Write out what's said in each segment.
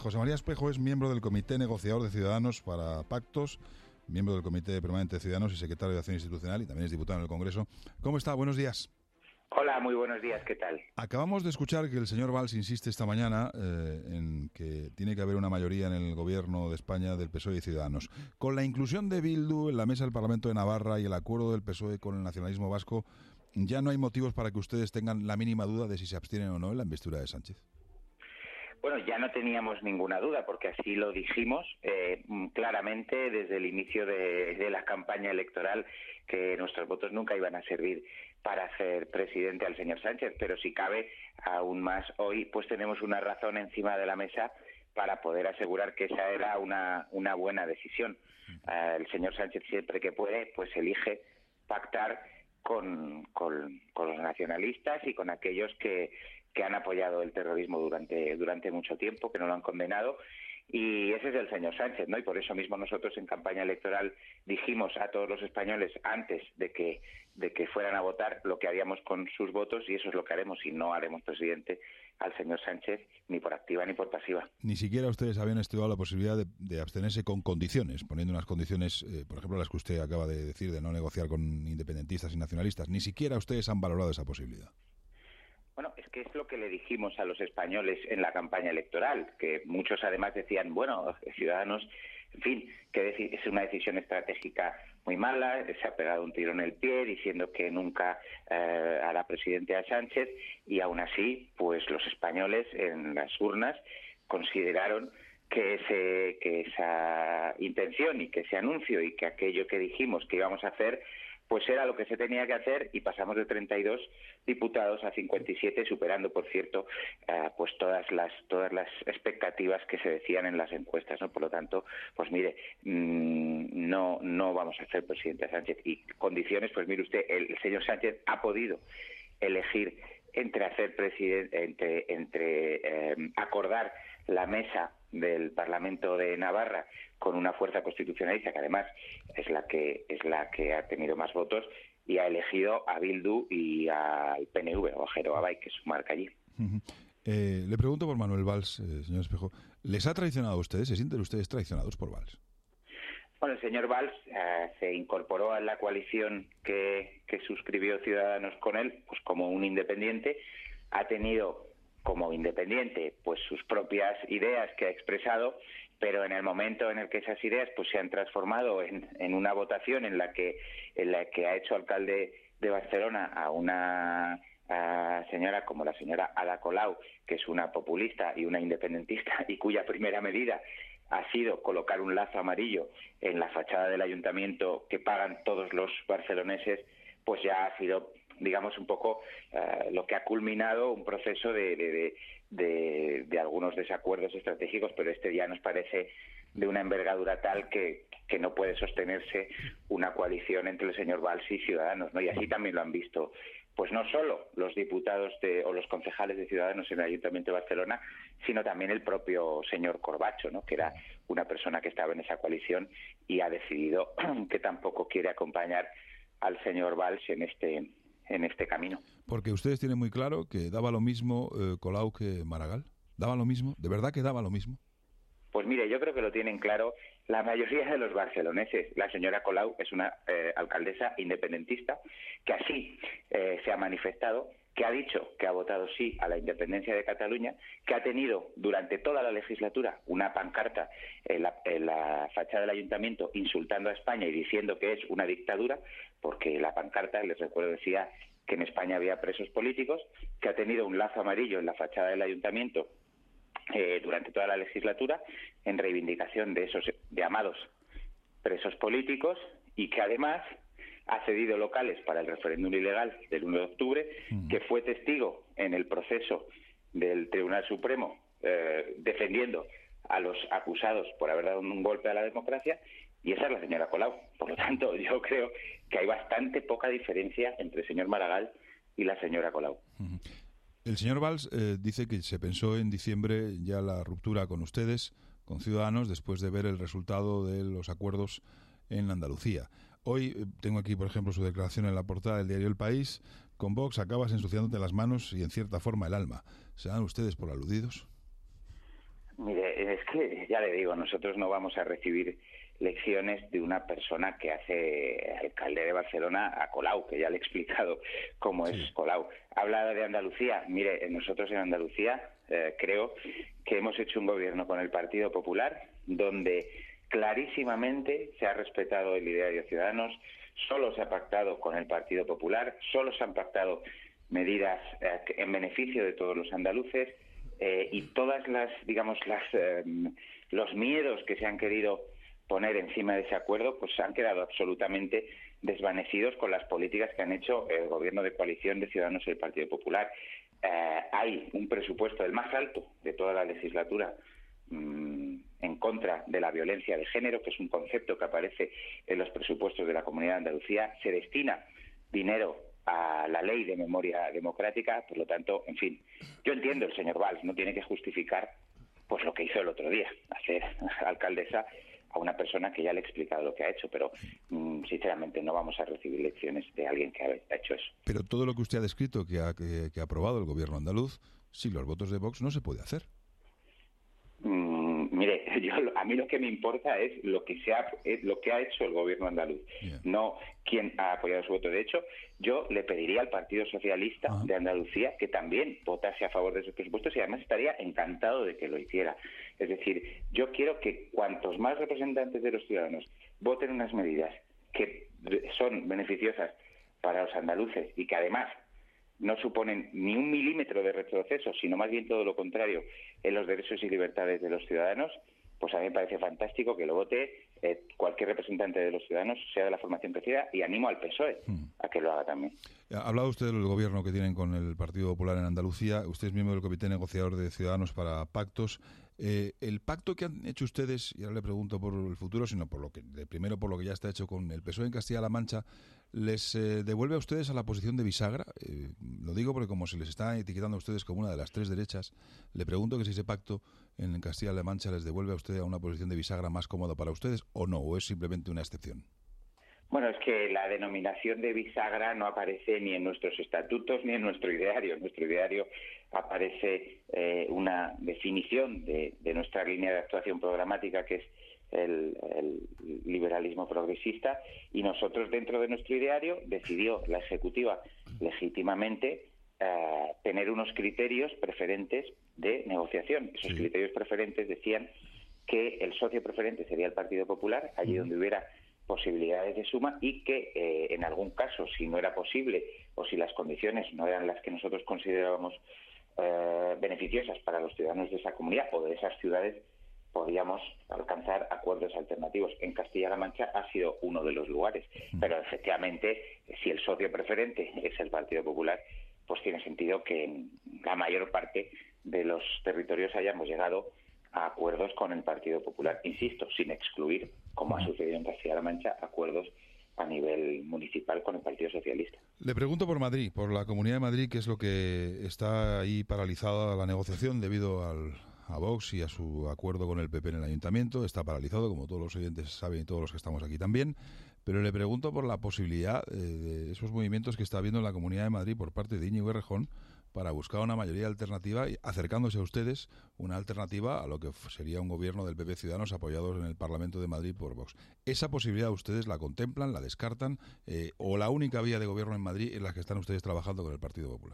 José María Espejo es miembro del Comité Negociador de Ciudadanos para Pactos, miembro del Comité Permanente de Ciudadanos y secretario de Acción Institucional, y también es diputado en el Congreso. ¿Cómo está? Buenos días. Hola, muy buenos días, ¿qué tal? Acabamos de escuchar que el señor Valls insiste esta mañana en que tiene que haber una mayoría en el gobierno de España del PSOE y Ciudadanos. Con la inclusión de Bildu en la mesa del Parlamento de Navarra y el acuerdo del PSOE con el nacionalismo vasco, ¿ya no hay motivos para que ustedes tengan la mínima duda de si se abstienen o no en la investidura de Sánchez? Bueno, ya no teníamos ninguna duda, porque así lo dijimos claramente desde el inicio de la campaña electoral, que nuestros votos nunca iban a servir para hacer presidente al señor Sánchez, pero si cabe, aún más hoy, pues tenemos una razón encima de la mesa para poder asegurar que esa era una buena decisión. El señor Sánchez, siempre que puede, pues elige pactar con los nacionalistas y con aquellos que han apoyado el terrorismo durante mucho tiempo, que no lo han condenado, y ese es el señor Sánchez, ¿no? Y por eso mismo nosotros en campaña electoral dijimos a todos los españoles antes de que fueran a votar lo que haríamos con sus votos, y eso es lo que haremos, y no haremos presidente al señor Sánchez ni por activa ni por pasiva. Ni siquiera ustedes habían estudiado la posibilidad de abstenerse con condiciones, poniendo unas condiciones, por ejemplo, las que usted acaba de decir, de no negociar con independentistas y nacionalistas. Ni siquiera ustedes han valorado esa posibilidad. Bueno, es que es lo que le dijimos a los españoles en la campaña electoral, que muchos además decían, bueno, Ciudadanos, en fin, que es una decisión estratégica muy mala, se ha pegado un tiro en el pie diciendo que nunca hará presidente a Sánchez, y aún así, pues los españoles en las urnas consideraron que esa intención y que ese anuncio y que aquello que dijimos que íbamos a hacer, pues era lo que se tenía que hacer, y pasamos de 32 diputados a 57, superando, por cierto, pues todas las expectativas que se decían en las encuestas, ¿no? Por lo tanto, pues mire, no vamos a hacer presidente a Sánchez. Y condiciones, pues mire usted, el señor Sánchez ha podido elegir entre hacer acordar la mesa del Parlamento de Navarra con una fuerza constitucionalista que además es la que ha tenido más votos, y ha elegido a Bildu y al PNV, o a Jero Abay, que es su marca allí. Le pregunto por Manuel Valls, señor Espejo. ¿Les ha traicionado a ustedes? ¿Se sienten ustedes traicionados por Valls? Bueno, el señor Valls se incorporó a la coalición que suscribió Ciudadanos con él, pues como un independiente. Ha tenido como independiente pues sus propias ideas que ha expresado, pero en el momento en el que esas ideas pues se han transformado en una votación en la que ha hecho alcalde de Barcelona a una señora como la señora Ada Colau, que es una populista y una independentista, y cuya primera medida ha sido colocar un lazo amarillo en la fachada del ayuntamiento que pagan todos los barceloneses, pues ya ha sido, digamos, un poco lo que ha culminado un proceso de algunos desacuerdos estratégicos, pero este ya nos parece de una envergadura tal que no puede sostenerse una coalición entre el señor Valls y Ciudadanos, ¿no? Y así también lo han visto, pues no solo los diputados o los concejales de Ciudadanos en el Ayuntamiento de Barcelona, sino también el propio señor Corbacho, ¿no? Que era una persona que estaba en esa coalición y ha decidido que tampoco quiere acompañar al señor Valls en este camino. Porque ustedes tienen muy claro que daba lo mismo Colau que Maragall. ¿Daba lo mismo? ¿De verdad que daba lo mismo? Pues mire, yo creo que lo tienen claro la mayoría de los barceloneses. La señora Colau es una alcaldesa independentista que así se ha manifestado, que ha dicho que ha votado sí a la independencia de Cataluña, que ha tenido durante toda la legislatura una pancarta en la fachada del ayuntamiento insultando a España y diciendo que es una dictadura, porque la pancarta, les recuerdo, decía que en España había presos políticos, que ha tenido un lazo amarillo en la fachada del ayuntamiento durante toda la legislatura en reivindicación de esos llamados presos políticos, y que además ha cedido locales para el referéndum ilegal del 1 de octubre, que fue testigo en el proceso del Tribunal Supremo defendiendo a los acusados por haber dado un golpe a la democracia, y esa es la señora Colau. Por lo tanto, yo creo que hay bastante poca diferencia entre el señor Maragall y la señora Colau. El señor Valls dice que se pensó en diciembre ya la ruptura con ustedes, con Ciudadanos, después de ver el resultado de los acuerdos en Andalucía. Hoy tengo aquí, por ejemplo, su declaración en la portada del diario El País. Con Vox acabas ensuciándote las manos y, en cierta forma, el alma. ¿Se dan ustedes por aludidos? Mire, es que ya le digo, nosotros no vamos a recibir lecciones de una persona que hace alcalde de Barcelona a Colau, que ya le he explicado cómo es Colau. Habla de Andalucía. Mire, nosotros en Andalucía creo que hemos hecho un gobierno con el Partido Popular donde clarísimamente se ha respetado el ideario de Ciudadanos, solo se ha pactado con el Partido Popular, solo se han pactado medidas en beneficio de todos los andaluces, y todas los miedos que se han querido poner encima de ese acuerdo pues han quedado absolutamente desvanecidos con las políticas que han hecho el gobierno de coalición de Ciudadanos y el Partido Popular. Hay un presupuesto el más alto de toda la legislatura en contra de la violencia de género, que es un concepto que aparece en los presupuestos de la Comunidad de Andalucía. Se destina dinero a la ley de memoria democrática, por lo tanto, en fin, yo entiendo el señor Valls, no tiene que justificar pues lo que hizo el otro día, hacer alcaldesa a una persona que ya le he explicado lo que ha hecho, pero sinceramente no vamos a recibir lecciones de alguien que ha hecho eso. Pero todo lo que usted ha descrito que ha aprobado el gobierno andaluz, sin los votos de Vox no se puede hacer. Mire, a mí lo que me importa es lo que ha hecho el gobierno andaluz, no quién ha apoyado su voto. De hecho, yo le pediría al Partido Socialista de Andalucía que también votase a favor de esos presupuestos y además estaría encantado de que lo hiciera. Es decir, yo quiero que cuantos más representantes de los ciudadanos voten unas medidas que son beneficiosas para los andaluces y que además no suponen ni un milímetro de retroceso, sino más bien todo lo contrario en los derechos y libertades de los ciudadanos, pues a mí me parece fantástico que lo vote cualquier representante de los ciudadanos, sea de la formación que sea, y animo al PSOE a que lo haga también. Ha hablado usted del gobierno que tienen con el Partido Popular en Andalucía. Usted es miembro del Comité Negociador de Ciudadanos para Pactos. El pacto que han hecho ustedes, y ahora le pregunto por el futuro, sino primero por lo que ya está hecho con el PSOE en Castilla-La Mancha, ¿les devuelve a ustedes a la posición de bisagra? Lo digo porque como se les está etiquetando a ustedes como una de las tres derechas, le pregunto que si ese pacto en Castilla-La Mancha les devuelve a usted a una posición de bisagra más cómoda para ustedes o no, o es simplemente una excepción. Bueno, es que la denominación de bisagra no aparece ni en nuestros estatutos ni en nuestro ideario. En nuestro ideario aparece una definición de nuestra línea de actuación programática, que es el liberalismo progresista, y nosotros dentro de nuestro ideario decidió la Ejecutiva legítimamente tener unos criterios preferentes de negociación. Esos criterios preferentes decían que el socio preferente sería el Partido Popular, allí donde hubiera posibilidades de suma, y que en algún caso, si no era posible o si las condiciones no eran las que nosotros considerábamos beneficiosas para los ciudadanos de esa comunidad o de esas ciudades, podíamos alcanzar acuerdos alternativos. En Castilla-La Mancha ha sido uno de los lugares, pero efectivamente, si el socio preferente es el Partido Popular, pues tiene sentido que en la mayor parte de los territorios hayamos llegado a acuerdos con el Partido Popular. Insisto, sin excluir, como ha sucedido en Castilla-La Mancha, acuerdos a nivel municipal con el Partido Socialista. Le pregunto por Madrid, por la Comunidad de Madrid, que es lo que está ahí paralizada la negociación debido a Vox y a su acuerdo con el PP en el Ayuntamiento. Está paralizado, como todos los oyentes saben y todos los que estamos aquí también. Pero le pregunto por la posibilidad de esos movimientos que está habiendo en la Comunidad de Madrid por parte de Íñigo Errejón para buscar una mayoría alternativa y acercándose a ustedes una alternativa a lo que sería un gobierno del PP Ciudadanos apoyados en el Parlamento de Madrid por Vox. ¿Esa posibilidad ustedes la contemplan, la descartan o la única vía de gobierno en Madrid en la que están ustedes trabajando con el Partido Popular?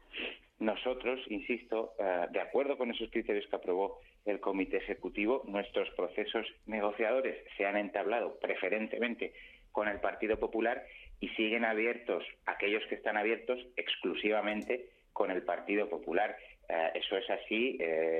Nosotros, insisto, de acuerdo con esos criterios que aprobó el Comité Ejecutivo, nuestros procesos negociadores se han entablado preferentemente con el Partido Popular y siguen abiertos, aquellos que están abiertos exclusivamente con el Partido Popular. Eso es así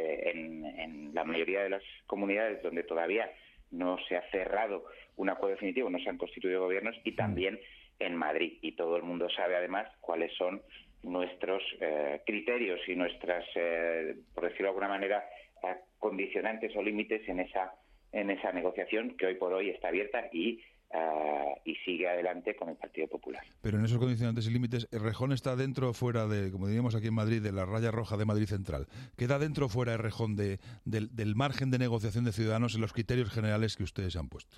en la mayoría de las comunidades donde todavía no se ha cerrado un acuerdo definitivo, no se han constituido gobiernos, y también en Madrid. Y todo el mundo sabe además cuáles son nuestros criterios y nuestras, por decirlo de alguna manera, condicionantes o límites en esa negociación que hoy por hoy está abierta y sigue adelante con el Partido Popular. Pero en esos condicionantes y límites, ¿Errejón está dentro o fuera de, como diríamos aquí en Madrid, de la raya roja de Madrid Central? ¿Queda dentro o fuera Errejón del margen de negociación de Ciudadanos en los criterios generales que ustedes han puesto?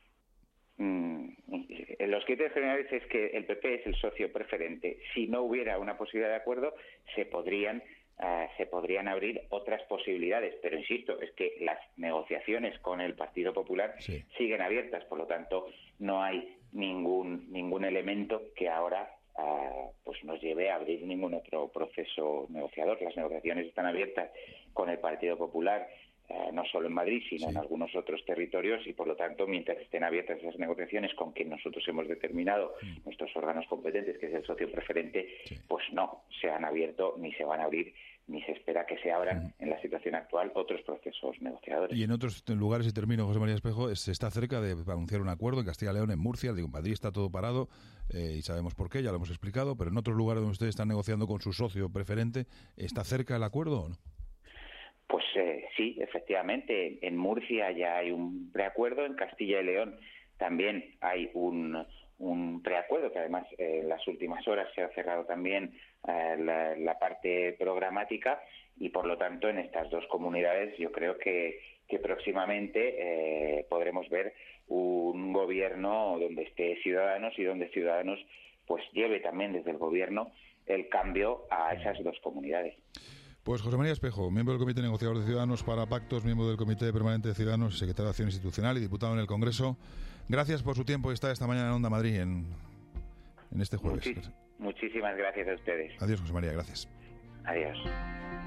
En los criterios generales es que el PP es el socio preferente. Si no hubiera una posibilidad de acuerdo, se podrían se podrían abrir otras posibilidades, pero insisto, es que las negociaciones con el Partido Popular siguen abiertas, por lo tanto no hay ningún elemento que ahora pues nos lleve a abrir ningún otro proceso negociador. Las negociaciones están abiertas con el Partido Popular, no solo en Madrid, sino en algunos otros territorios, y por lo tanto, mientras estén abiertas esas negociaciones con quien nosotros hemos determinado, nuestros órganos competentes, que es el socio preferente, pues no se han abierto ni se van a abrir, ni se espera que se abran en la situación actual otros procesos negociadores. Y en otros lugares, y termino, José María Espejo, se está cerca de anunciar un acuerdo en Castilla y León, en Murcia. Digo, en Madrid está todo parado y sabemos por qué, ya lo hemos explicado, pero en otros lugares donde ustedes están negociando con su socio preferente, ¿está cerca el acuerdo o no? Pues sí, efectivamente, en Murcia ya hay un preacuerdo, en Castilla y León también hay un preacuerdo, que además en las últimas horas se ha cerrado también la parte programática, y por lo tanto en estas dos comunidades yo creo que próximamente podremos ver un gobierno donde esté Ciudadanos y donde Ciudadanos pues lleve también desde el gobierno el cambio a esas dos comunidades. Pues José María Espejo, miembro del Comité Negociador de Ciudadanos para Pactos, miembro del Comité Permanente de Ciudadanos, secretario de Acción Institucional y diputado en el Congreso. Gracias por su tiempo y estar esta mañana en Onda Madrid en este jueves. Muchísimas gracias a ustedes. Adiós, José María, gracias. Adiós.